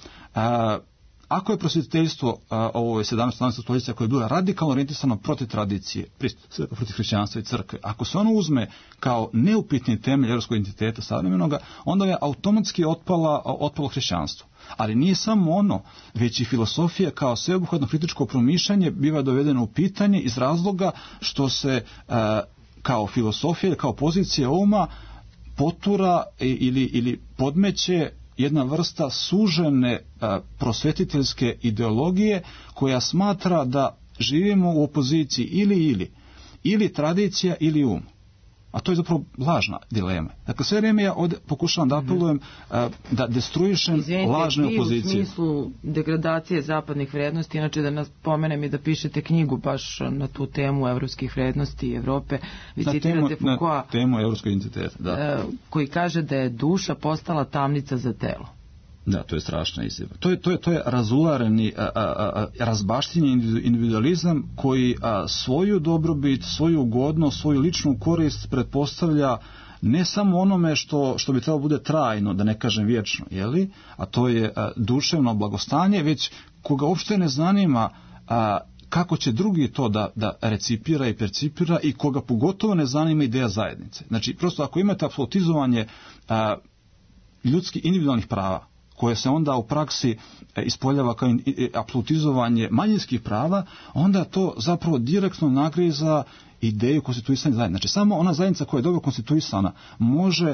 Ako je prosvjetiteljstvo ovo 17. stoljeća koje je bilo radikalno orijentisano protiv tradicije, protiv hrišćanstva i crkve, ako se ono uzme kao neupitni temelj europskog identiteta savremenoga, onda je automatski otpalo hrišćanstvo. Ali nije samo ono, već i filosofija kao sveobuhvatno kritičko promišljanje biva dovedeno u pitanje iz razloga što se kao filosofija, kao pozicija uma potura ili podmeće jedna vrsta sužene prosvetiteljske ideologije koja smatra da živimo u opoziciji ili tradicija ili um. A to je zapravo lažna dilema. Dakle, sve vrijeme ja ovdje pokušavam da apelujem da destruišem lažne opozicije. U smislu degradacije zapadnih vrijednosti, inače da nas pomenem i da pišete knjigu baš na tu temu evropskih vrijednosti Evrope. Vi citirate Foucaulta, na temu evropskog identiteta, da. Koji kaže da je duša postala tamnica za telo. Da, to je strašna izjava. To je razulareni, razbaštenje individualizam koji svoju dobrobit, svoju ugodnost, svoju ličnu korist pretpostavlja ne samo onome što bi trebalo bude trajno, da ne kažem vječno, a to je duševno blagostanje, već koga uopšte ne zanima kako će drugi to da recipira i percipira i koga pogotovo ne zanima ideja zajednice. Znači, prosto ako imate apsolutizovanje ljudskih individualnih prava, koje se onda u praksi ispoljava kao apsolutizovanje manjinskih prava, onda to zapravo direktno nagriza ideju konstituisanja zajednice. Znači, samo ona zajednica koja je dobro konstituisana može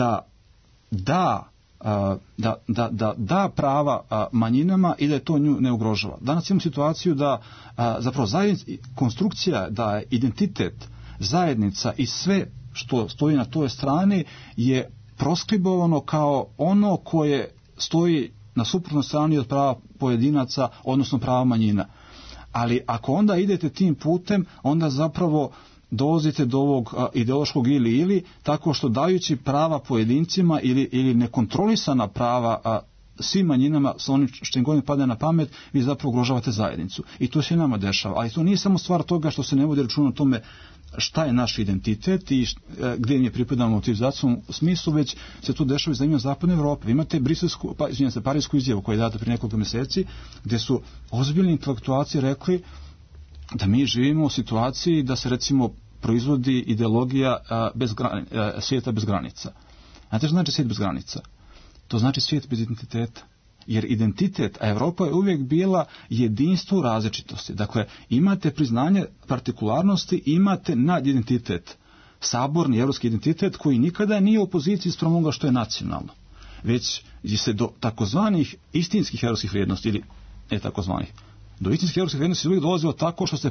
da prava manjinama i da je to nju ne ugrožava. Danas imamo situaciju da zapravo konstrukcija, da je identitet zajednica i sve što stoji na toj strani je proskribovano kao ono koje stoji na suprotnoj strani od prava pojedinaca, odnosno prava manjina. Ali ako onda idete tim putem, onda zapravo dolazite do ovog ideološkog ili, tako što dajući prava pojedincima ili nekontrolisana prava svim manjinama, sa onim što im godinu padne na pamet, vi zapravo ugrožavate zajednicu. I to se nama dešava. Ali to nije samo stvar toga što se ne vodi računa o tome šta je naš identitet i gdje mi je pripadamo u civilizacijskom smislu, već se to dešava i za zapadne Evrope. Vi imate Parijsku izjavu koja je data prije nekoliko mjeseci, gdje su ozbiljni intelektualci rekli da mi živimo u situaciji da se recimo proizvodi ideologija svijeta bez granica. Znate što znači svijet bez granica? To znači svijet bez identiteta. Jer identitet, a Evropa je uvijek bila jedinstvo u različitosti. Dakle, imate priznanje partikularnosti, imate nadidentitet, saborni evropski identitet koji nikada nije u opoziciji spram onoga što je nacionalno. Već se do takozvanih istinskih evropskih vrijednosti, ili ne takozvanih, do istinskih evropskih vrijednosti uvijek dolazilo tako što ste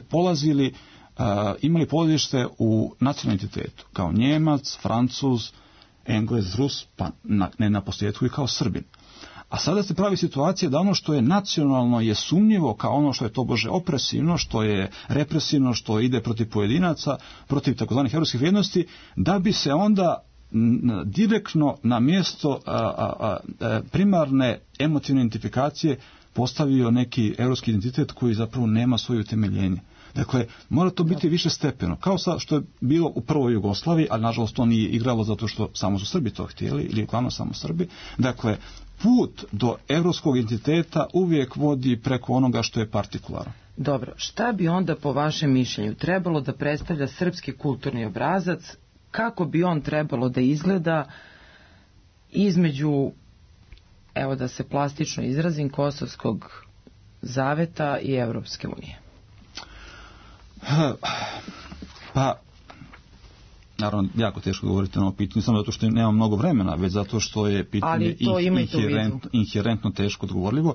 imali polazište u nacionalnom identitetu, kao Njemac, Francuz, Englez, Rus, pa ne na posljedku i kao Srbin. A sada se pravi situacija da ono što je nacionalno je sumnjivo kao ono što je tobože opresivno, što je represivno, što ide protiv pojedinaca, protiv takozvanih evropskih vrijednosti, da bi se onda direktno na mjesto primarne emotivne identifikacije postavio neki evropski identitet koji zapravo nema svoje utemeljenje. Dakle, mora to biti više stepeno, kao što je bilo u prvoj Jugoslaviji, ali nažalost to nije igralo zato što samo su Srbi to htjeli, ili uglavnom samo Srbi. Dakle, put do evropskog identiteta uvijek vodi preko onoga što je partikularno. Dobro, šta bi onda po vašem mišljenju trebalo da predstavlja srpski kulturni obrazac, kako bi on trebalo da izgleda između, evo da se plastično izrazim, Kosovskog zaveta i Evropske unije? Pa, naravno, jako teško govoriti na ovo pitanje, samo zato što nemam mnogo vremena, već zato što je pitanje inherentno teško odgovorljivo.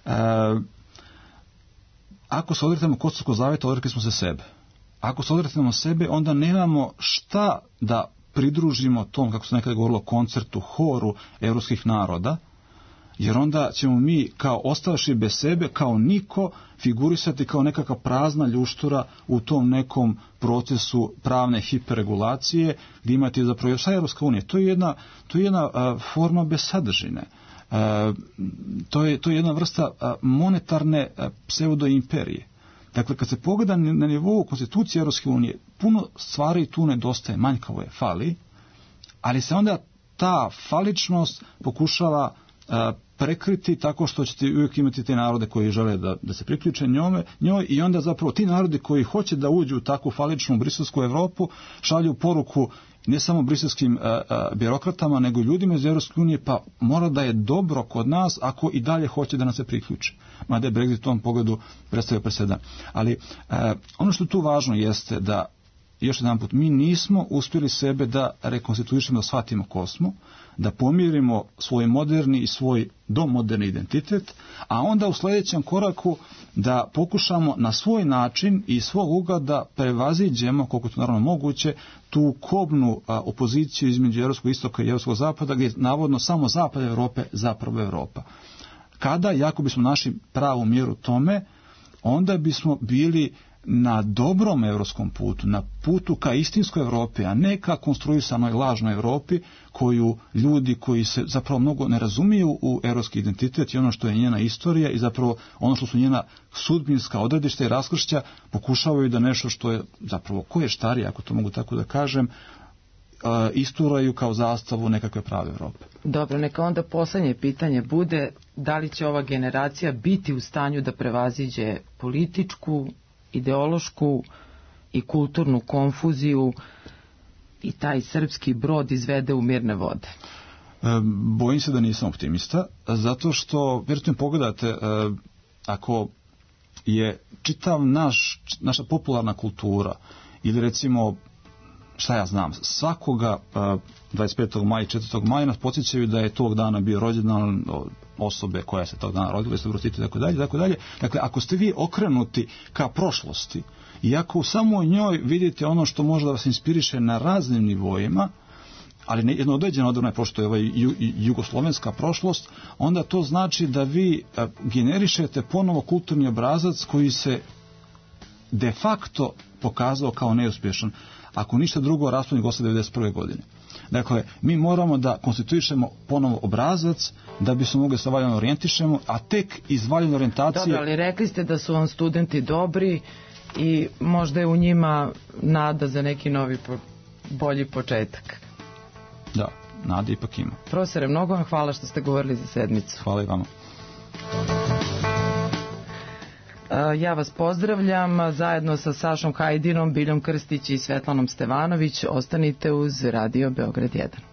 Ako se odreknemo Kosovskog zaveta, odrekli smo se sebe. Ako se odreknemo sebe, onda nemamo šta da pridružimo tom, kako se nekada govorilo, koncertu, horu evropskih naroda, jer onda ćemo mi kao ostavši bez sebe, kao niko, figurisati kao nekakva prazna ljuštura u tom nekom procesu pravne hiperregulacije, gdje imate zapravo šta je Evropska unija. To je jedna forma bez sadržine. To je jedna vrsta monetarne pseudoimperije. Dakle, kad se pogleda na nivou konstitucije Evropske unije, puno stvari tu nedostaje, manjkavo je, fali, ali se onda ta faličnost pokušava prekriti tako što ćete uvijek imati te narode koji žele da se priključe njoj i onda zapravo ti narodi koji hoće da uđu u takvu faličnu briselsku Evropu šalju poruku ne samo briselskim birokratama nego ljudima iz Evropske unije, pa mora da je dobro kod nas ako i dalje hoće da nas se priključe. Mada je Brexit u tom pogledu predstavio presedan. Ali ono što tu važno jeste da još jedan put, mi nismo uspjeli sebe da rekonstituišemo, da shvatimo ko smo, da pomirimo svoj moderni i svoj domoderni identitet, a onda u sljedećem koraku da pokušamo na svoj način i svog ugla da prevaziđemo, koliko to naravno moguće, tu kobnu opoziciju između Europskog istoka i Europskog zapada, gdje je navodno samo zapad Europe zapravo Europa. Kada, jako bismo našli pravu mjeru tome, onda bismo bili na dobrom europskom putu, na putu ka istinskoj Europi, a ne ka konstruisanoj lažnoj Europi koju ljudi koji se zapravo mnogo ne razumiju u europski identitet i ono što je njena istorija i zapravo ono što su njena sudbinska odredišta i raskršća pokušavaju da nešto što je zapravo ko je štarije, ako to mogu tako da kažem, isturaju kao zastavu nekakve prave Evrope. Dobro, neka onda poslednje pitanje bude da li će ova generacija biti u stanju da prevaziđe političku, ideološku i kulturnu konfuziju i taj srpski brod izvede u mirne vode? Bojim se da nisam optimista, zato što, vjerojatno pogledate, ako je čitav naša popularna kultura, ili recimo, šta ja znam, svakoga 25. maja i 4. maja nas podsjećaju da je tog dana bio rođendan osobe koja se tog dana rodila, i tako dalje. Dakle, ako ste vi okrenuti ka prošlosti i ako u samoj njoj vidite ono što može da vas inspiriše na raznim nivoima, ali jedno određeno odvrno pošto je ovaj jugoslovenska prošlost, onda to znači da vi generišete ponovo kulturni obrazac koji se de facto pokazao kao neuspješan, ako ništa drugo, raspad Jugoslavije 1991. godine. Dakle, mi moramo da konstituišemo ponovo obrazac da bi se mogli se valjano orijentišemo, a tek iz valjane orijentacije... Dobro, ali rekli ste da su vam studenti dobri i možda je u njima nada za neki novi bolji početak. Da, nada ipak ima. Profesore, mnogo vam hvala što ste govorili za sedmicu. Hvala i vama. Ja vas pozdravljam zajedno sa Sašom Hajdinom, Biljom Krstić i Svetlanom Stevanović. Ostanite uz Radio Beograd 1.